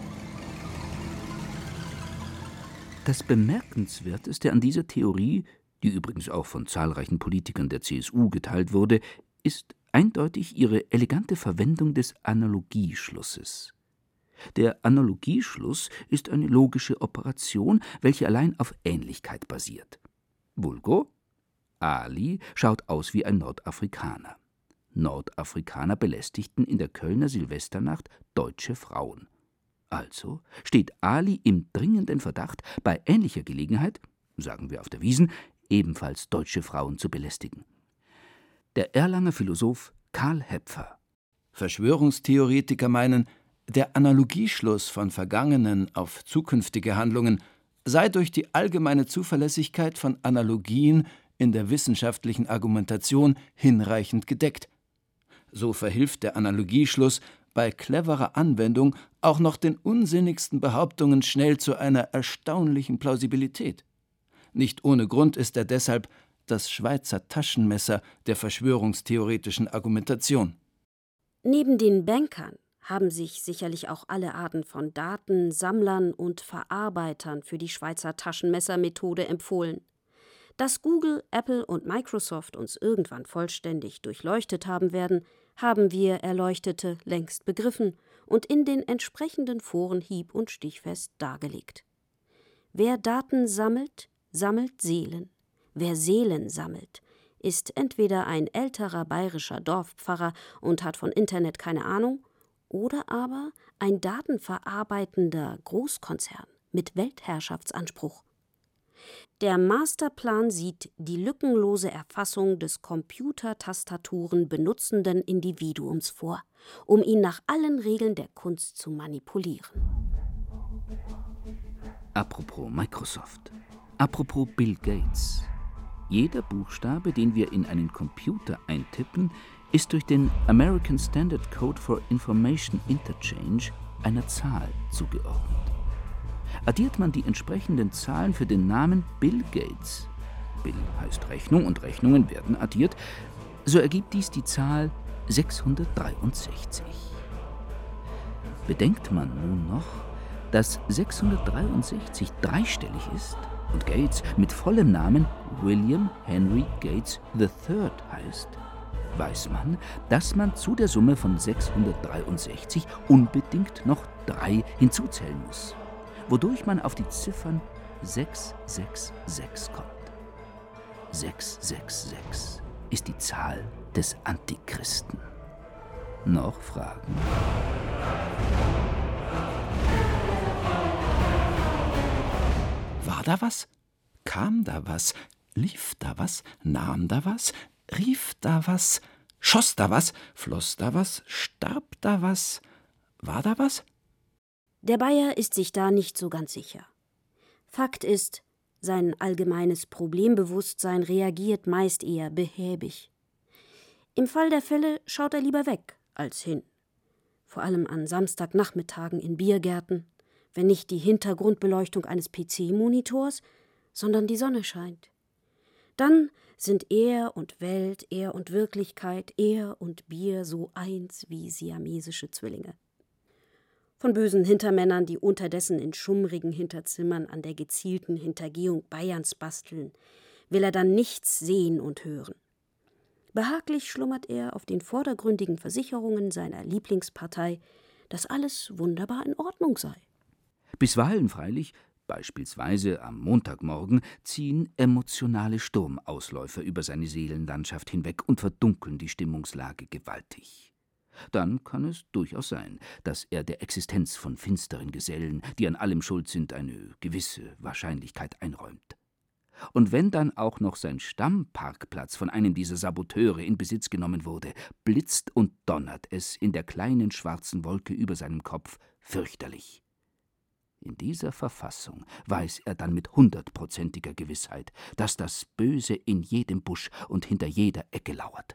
Das Bemerkenswerteste an dieser Theorie, die übrigens auch von zahlreichen Politikern der CSU geteilt wurde, ist eindeutig ihre elegante Verwendung des Analogieschlusses. Der Analogieschluss ist eine logische Operation, welche allein auf Ähnlichkeit basiert. Vulgo: Ali schaut aus wie ein Nordafrikaner. Nordafrikaner belästigten in der Kölner Silvesternacht deutsche Frauen. Also steht Ali im dringenden Verdacht, bei ähnlicher Gelegenheit, sagen wir auf der Wiesn, ebenfalls deutsche Frauen zu belästigen. Der Erlanger Philosoph Karl Hepfer. Verschwörungstheoretiker meinen, der Analogieschluss von vergangenen auf zukünftige Handlungen sei durch die allgemeine Zuverlässigkeit von Analogien in der wissenschaftlichen Argumentation hinreichend gedeckt. So verhilft der Analogieschluss bei cleverer Anwendung auch noch den unsinnigsten Behauptungen schnell zu einer erstaunlichen Plausibilität. Nicht ohne Grund ist er deshalb das Schweizer Taschenmesser der verschwörungstheoretischen Argumentation. Neben den Bankern haben sich sicherlich auch alle Arten von Datensammlern und Verarbeitern für die Schweizer Taschenmessermethode empfohlen. Dass Google, Apple und Microsoft uns irgendwann vollständig durchleuchtet haben werden, haben wir Erleuchtete längst begriffen und in den entsprechenden Foren hieb- und stichfest dargelegt. Wer Daten sammelt, sammelt Seelen. Wer Seelen sammelt, ist entweder ein älterer bayerischer Dorfpfarrer und hat von Internet keine Ahnung, oder aber ein datenverarbeitender Großkonzern mit Weltherrschaftsanspruch. Der Masterplan sieht die lückenlose Erfassung des Computertastaturen benutzenden Individuums vor, um ihn nach allen Regeln der Kunst zu manipulieren. Apropos Microsoft, apropos Bill Gates. Jeder Buchstabe, den wir in einen Computer eintippen, ist durch den American Standard Code for Information Interchange einer Zahl zugeordnet. Addiert man die entsprechenden Zahlen für den Namen Bill Gates, Bill heißt Rechnung und Rechnungen werden addiert, so ergibt dies die Zahl 663. Bedenkt man nun noch, dass 663 dreistellig ist und Gates mit vollem Namen William Henry Gates III heißt, weiß man, dass man zu der Summe von 663 unbedingt noch 3 hinzuzählen muss, wodurch man auf die Ziffern 666 kommt. 666 ist die Zahl des Antichristen. Noch Fragen? War da was? Kam da was? Lief da was? Nahm da was? Rief da was? Schoss da was? Floss da was? Starb da was? War da was? Der Bayer ist sich da nicht so ganz sicher. Fakt ist, sein allgemeines Problembewusstsein reagiert meist eher behäbig. Im Fall der Fälle schaut er lieber weg als hin. vor allem an Samstagnachmittagen in Biergärten, wenn nicht die Hintergrundbeleuchtung eines PC-Monitors, sondern die Sonne scheint. Dann sind er und Welt, er und Wirklichkeit, er und Bier so eins wie siamesische Zwillinge. Von bösen Hintermännern, die unterdessen in schummrigen Hinterzimmern an der gezielten Hintergehung Bayerns basteln, will er dann nichts sehen und hören. Behaglich schlummert er auf den vordergründigen Versicherungen seiner Lieblingspartei, dass alles wunderbar in Ordnung sei. Bisweilen freilich, beispielsweise am Montagmorgen, ziehen emotionale Sturmausläufer über seine Seelenlandschaft hinweg und verdunkeln die Stimmungslage gewaltig. Dann kann es durchaus sein, dass er der Existenz von finsteren Gesellen, die an allem schuld sind, eine gewisse Wahrscheinlichkeit einräumt. Und wenn dann auch noch sein Stammparkplatz von einem dieser Saboteure in Besitz genommen wurde, blitzt und donnert es in der kleinen schwarzen Wolke über seinem Kopf fürchterlich. In dieser Verfassung weiß er dann mit 100%iger Gewissheit, dass das Böse in jedem Busch und hinter jeder Ecke lauert.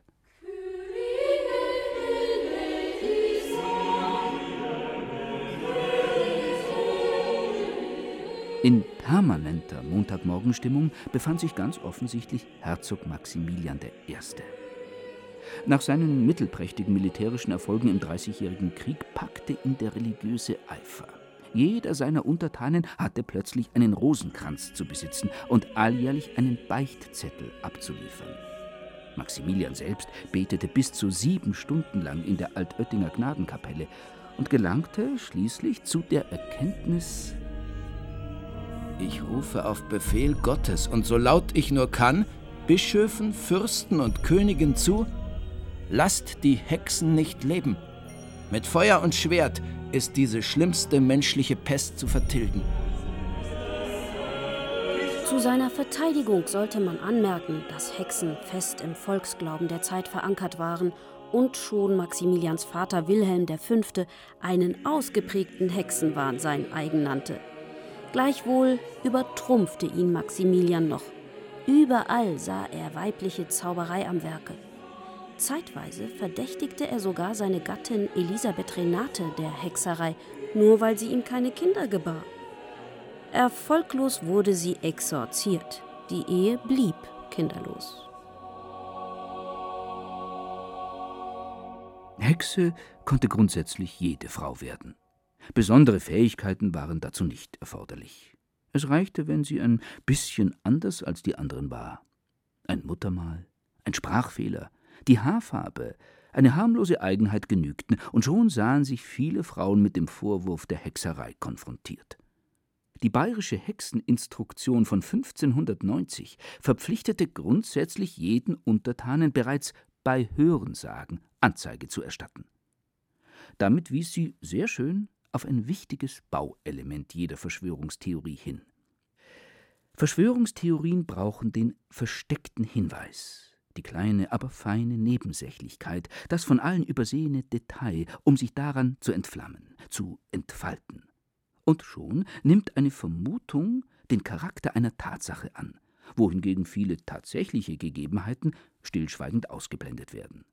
In permanenter Montagmorgenstimmung befand sich ganz offensichtlich Herzog Maximilian I. Nach seinen mittelprächtigen militärischen Erfolgen im Dreißigjährigen Krieg packte ihn der religiöse Eifer. Jeder seiner Untertanen hatte plötzlich einen Rosenkranz zu besitzen und alljährlich einen Beichtzettel abzuliefern. Maximilian selbst betete bis zu 7 Stunden lang in der Altöttinger Gnadenkapelle und gelangte schließlich zu der Erkenntnis: Ich rufe auf Befehl Gottes und so laut ich nur kann, Bischöfen, Fürsten und Königen zu: Lasst die Hexen nicht leben. Mit Feuer und Schwert ist diese schlimmste menschliche Pest zu vertilgen. Zu seiner Verteidigung sollte man anmerken, dass Hexen fest im Volksglauben der Zeit verankert waren und schon Maximilians Vater Wilhelm V. einen ausgeprägten Hexenwahn sein eigen nannte. Gleichwohl übertrumpfte ihn Maximilian noch. Überall sah er weibliche Zauberei am Werke. Zeitweise verdächtigte er sogar seine Gattin Elisabeth Renate der Hexerei, nur weil sie ihm keine Kinder gebar. Erfolglos wurde sie exorziert. Die Ehe blieb kinderlos. Hexe konnte grundsätzlich jede Frau werden. Besondere Fähigkeiten waren dazu nicht erforderlich. Es reichte, wenn sie ein bisschen anders als die anderen war. Ein Muttermal, ein Sprachfehler, die Haarfarbe, eine harmlose Eigenheit genügten, und schon sahen sich viele Frauen mit dem Vorwurf der Hexerei konfrontiert. Die bayerische Hexeninstruktion von 1590 verpflichtete grundsätzlich jeden Untertanen bereits bei Hörensagen Anzeige zu erstatten. Damit wies sie sehr schön auf ein wichtiges Bauelement jeder Verschwörungstheorie hin. Verschwörungstheorien brauchen den versteckten Hinweis, die kleine, aber feine Nebensächlichkeit, das von allen übersehene Detail, um sich daran zu entflammen, zu entfalten. Und schon nimmt eine Vermutung den Charakter einer Tatsache an, wohingegen viele tatsächliche Gegebenheiten stillschweigend ausgeblendet werden.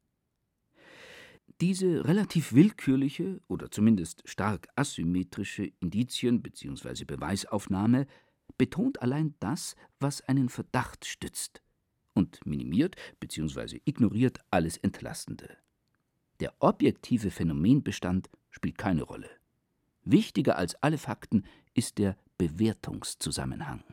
Diese relativ willkürliche oder zumindest stark asymmetrische Indizien- bzw. Beweisaufnahme betont allein das, was einen Verdacht stützt, und minimiert bzw. ignoriert alles Entlastende. Der objektive Phänomenbestand spielt keine Rolle. Wichtiger als alle Fakten ist der Bewertungszusammenhang.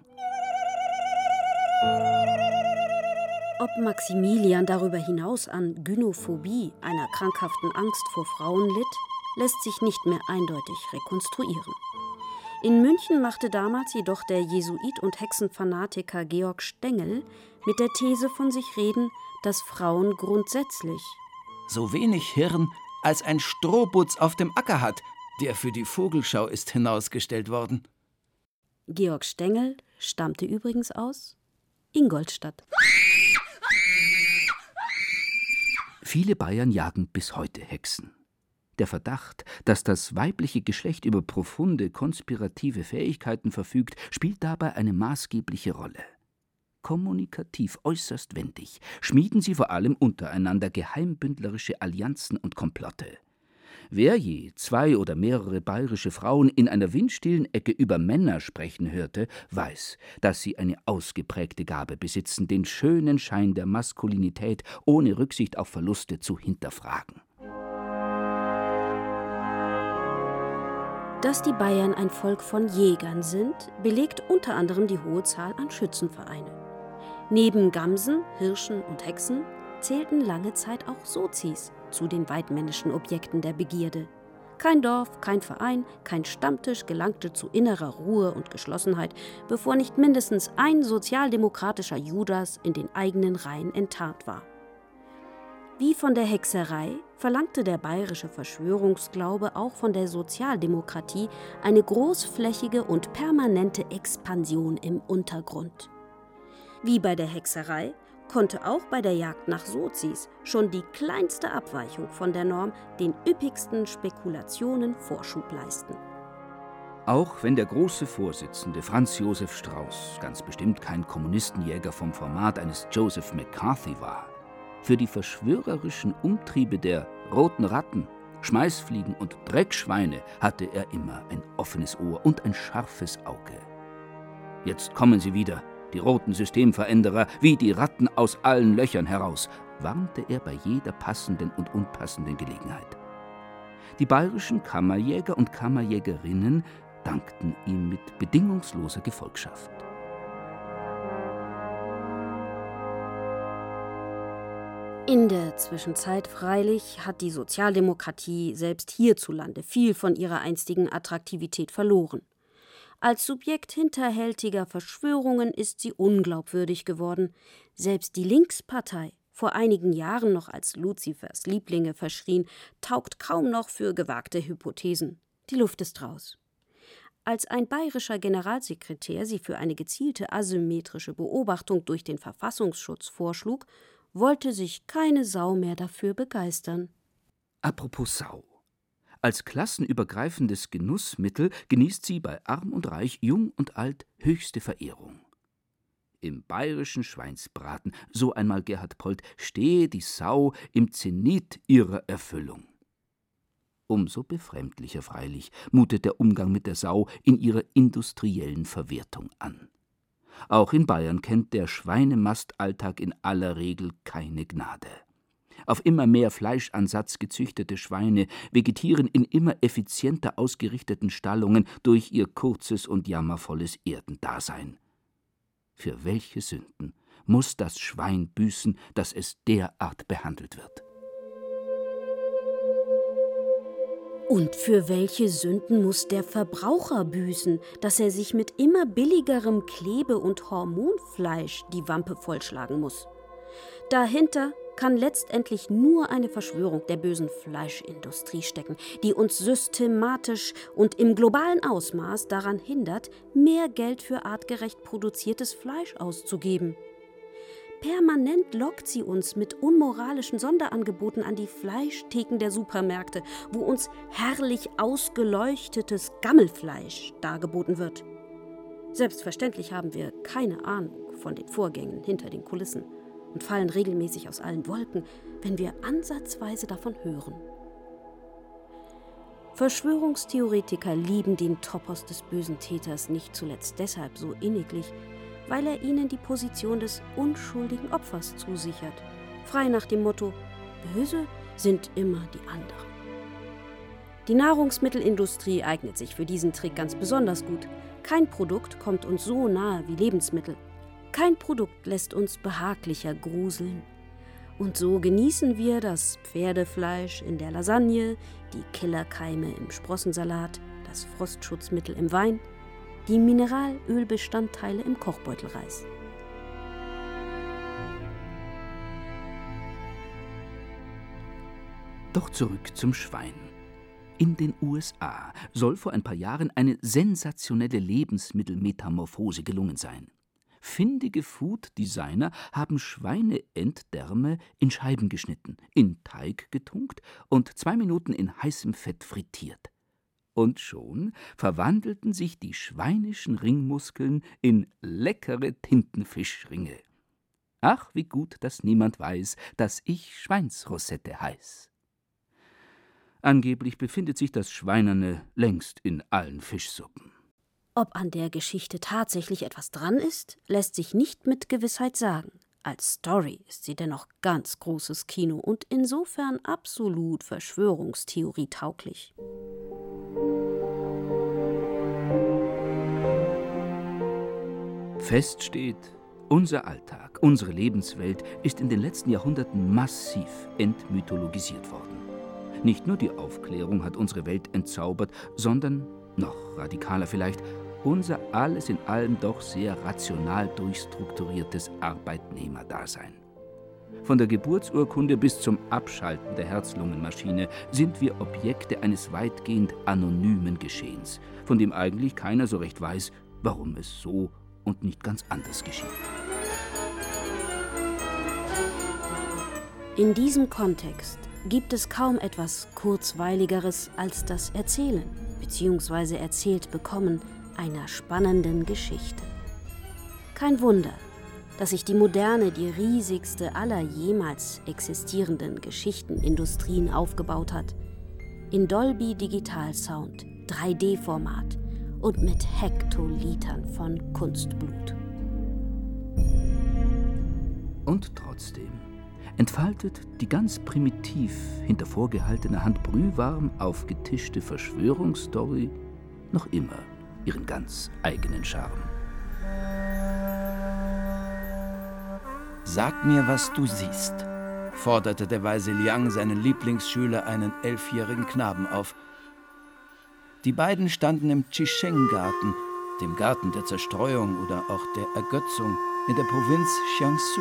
Ob Maximilian darüber hinaus an Gynophobie, einer krankhaften Angst vor Frauen, litt, lässt sich nicht mehr eindeutig rekonstruieren. In München machte damals jedoch der Jesuit und Hexenfanatiker Georg Stengel mit der These von sich reden, dass Frauen grundsätzlich so wenig Hirn als ein Strohbutz auf dem Acker hat, der für die Vogelschau ist hinausgestellt worden. Georg Stengel stammte übrigens aus Ingolstadt. Viele Bayern jagen bis heute Hexen. Der Verdacht, dass das weibliche Geschlecht über profunde konspirative Fähigkeiten verfügt, spielt dabei eine maßgebliche Rolle. Kommunikativ äußerst wendig schmieden sie vor allem untereinander geheimbündlerische Allianzen und Komplotte. Wer je 2 oder mehrere bayerische Frauen in einer windstillen Ecke über Männer sprechen hörte, weiß, dass sie eine ausgeprägte Gabe besitzen, den schönen Schein der Maskulinität ohne Rücksicht auf Verluste zu hinterfragen. Dass die Bayern ein Volk von Jägern sind, belegt unter anderem die hohe Zahl an Schützenvereinen. Neben Gamsen, Hirschen und Hexen zählten lange Zeit auch Sozis zu den weidmännischen Objekten der Begierde. Kein Dorf, kein Verein, kein Stammtisch gelangte zu innerer Ruhe und Geschlossenheit, bevor nicht mindestens ein sozialdemokratischer Judas in den eigenen Reihen enttarnt war. Wie von der Hexerei verlangte der bayerische Verschwörungsglaube auch von der Sozialdemokratie eine großflächige und permanente Expansion im Untergrund. Wie bei der Hexerei konnte auch bei der Jagd nach Sozis schon die kleinste Abweichung von der Norm den üppigsten Spekulationen Vorschub leisten. Auch wenn der große Vorsitzende Franz Josef Strauß ganz bestimmt kein Kommunistenjäger vom Format eines Joseph McCarthy war, für die verschwörerischen Umtriebe der roten Ratten, Schmeißfliegen und Dreckschweine hatte er immer ein offenes Ohr und ein scharfes Auge. Jetzt kommen sie wieder, die roten Systemveränderer, wie die Ratten aus allen Löchern heraus, warnte er bei jeder passenden und unpassenden Gelegenheit. Die bayerischen Kammerjäger und Kammerjägerinnen dankten ihm mit bedingungsloser Gefolgschaft. In der Zwischenzeit freilich hat die Sozialdemokratie selbst hierzulande viel von ihrer einstigen Attraktivität verloren. Als Subjekt hinterhältiger Verschwörungen ist sie unglaubwürdig geworden. Selbst die Linkspartei, vor einigen Jahren noch als Luzifers Lieblinge verschrien, taugt kaum noch für gewagte Hypothesen. Die Luft ist raus. Als ein bayerischer Generalsekretär sie für eine gezielte asymmetrische Beobachtung durch den Verfassungsschutz vorschlug, wollte sich keine Sau mehr dafür begeistern. Apropos Sau. Als klassenübergreifendes Genussmittel genießt sie bei Arm und Reich, Jung und Alt höchste Verehrung. Im bayerischen Schweinsbraten, so einmal Gerhard Polt, stehe die Sau im Zenit ihrer Erfüllung. Umso befremdlicher freilich mutet der Umgang mit der Sau in ihrer industriellen Verwertung an. Auch in Bayern kennt der Schweinemastalltag in aller Regel keine Gnade. Auf immer mehr Fleischansatz gezüchtete Schweine vegetieren in immer effizienter ausgerichteten Stallungen durch ihr kurzes und jammervolles Erdendasein. Für welche Sünden muss das Schwein büßen, dass es derart behandelt wird? Und für welche Sünden muss der Verbraucher büßen, dass er sich mit immer billigerem Klebe- und Hormonfleisch die Wampe vollschlagen muss? Dahinter kann letztendlich nur eine Verschwörung der bösen Fleischindustrie stecken, die uns systematisch und im globalen Ausmaß daran hindert, mehr Geld für artgerecht produziertes Fleisch auszugeben. Permanent lockt sie uns mit unmoralischen Sonderangeboten an die Fleischtheken der Supermärkte, wo uns herrlich ausgeleuchtetes Gammelfleisch dargeboten wird. Selbstverständlich haben wir keine Ahnung von den Vorgängen hinter den Kulissen und fallen regelmäßig aus allen Wolken, wenn wir ansatzweise davon hören. Verschwörungstheoretiker lieben den Topos des bösen Täters nicht zuletzt deshalb so inniglich, weil er ihnen die Position des unschuldigen Opfers zusichert. Frei nach dem Motto: Böse sind immer die anderen. Die Nahrungsmittelindustrie eignet sich für diesen Trick ganz besonders gut. Kein Produkt kommt uns so nahe wie Lebensmittel. Kein Produkt lässt uns behaglicher gruseln. Und so genießen wir das Pferdefleisch in der Lasagne, die Killerkeime im Sprossensalat, das Frostschutzmittel im Wein, die Mineralölbestandteile im Kochbeutelreis. Doch zurück zum Schwein. In den USA soll vor ein paar Jahren eine sensationelle Lebensmittelmetamorphose gelungen sein. Findige Food-Designer haben Schweineenddärme in Scheiben geschnitten, in Teig getunkt und 2 Minuten in heißem Fett frittiert. Und schon verwandelten sich die schweinischen Ringmuskeln in leckere Tintenfischringe. Ach, wie gut, dass niemand weiß, dass ich Schweinsrosette heiß. Angeblich befindet sich das Schweinerne längst in allen Fischsuppen. Ob an der Geschichte tatsächlich etwas dran ist, lässt sich nicht mit Gewissheit sagen. Als Story ist sie dennoch ganz großes Kino und insofern absolut verschwörungstheorietauglich. Fest steht, unser Alltag, unsere Lebenswelt ist in den letzten Jahrhunderten massiv entmythologisiert worden. Nicht nur die Aufklärung hat unsere Welt entzaubert, sondern, noch radikaler vielleicht, unser alles in allem doch sehr rational durchstrukturiertes Arbeitnehmerdasein. Von der Geburtsurkunde bis zum Abschalten der Herz-Lungen-Maschine sind wir Objekte eines weitgehend anonymen Geschehens, von dem eigentlich keiner so recht weiß, warum es so und nicht ganz anders geschieht. In diesem Kontext gibt es kaum etwas Kurzweiligeres als das Erzählen bzw. erzählt bekommen einer spannenden Geschichte. Kein Wunder, dass sich die Moderne die riesigste aller jemals existierenden Geschichtenindustrien aufgebaut hat. In Dolby Digital Sound, 3D-Format und mit Hektolitern von Kunstblut. Und trotzdem entfaltet die ganz primitiv hinter vorgehaltener Hand brühwarm aufgetischte Verschwörungsstory noch immer ihren ganz eigenen Charme. »Sag mir, was du siehst«, forderte der weise Liang seinen Lieblingsschüler, einen 11-jährigen Knaben, auf. Die beiden standen im Chicheng-Garten, dem Garten der Zerstreuung oder auch der Ergötzung in der Provinz Jiangsu.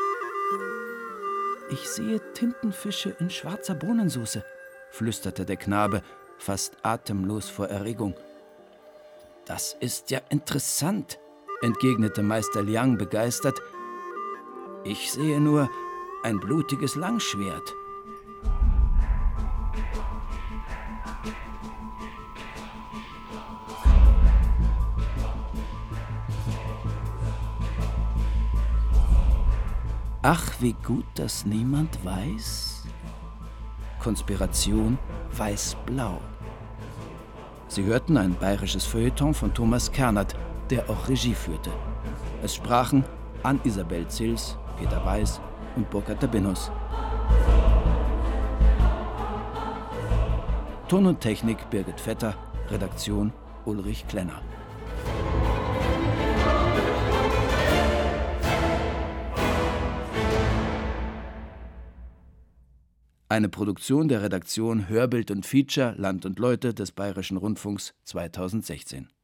»Ich sehe Tintenfische in schwarzer Bohnensoße«, flüsterte der Knabe, fast atemlos vor Erregung. »Das ist ja interessant«, entgegnete Meister Liang begeistert. »Ich sehe nur ein blutiges Langschwert.« Ach, wie gut, dass niemand weiß. Konspiration weiß-blau. Sie hörten ein bayerisches Feuilleton von Thomas Kernert, der auch Regie führte. Es sprachen Ann-Isabel Zils, Peter Weiß und Burkhard Dabinus. Ton und Technik Birgit Vetter, Redaktion Ulrich Klenner. Eine Produktion der Redaktion Hörbild und Feature Land und Leute des Bayerischen Rundfunks 2016.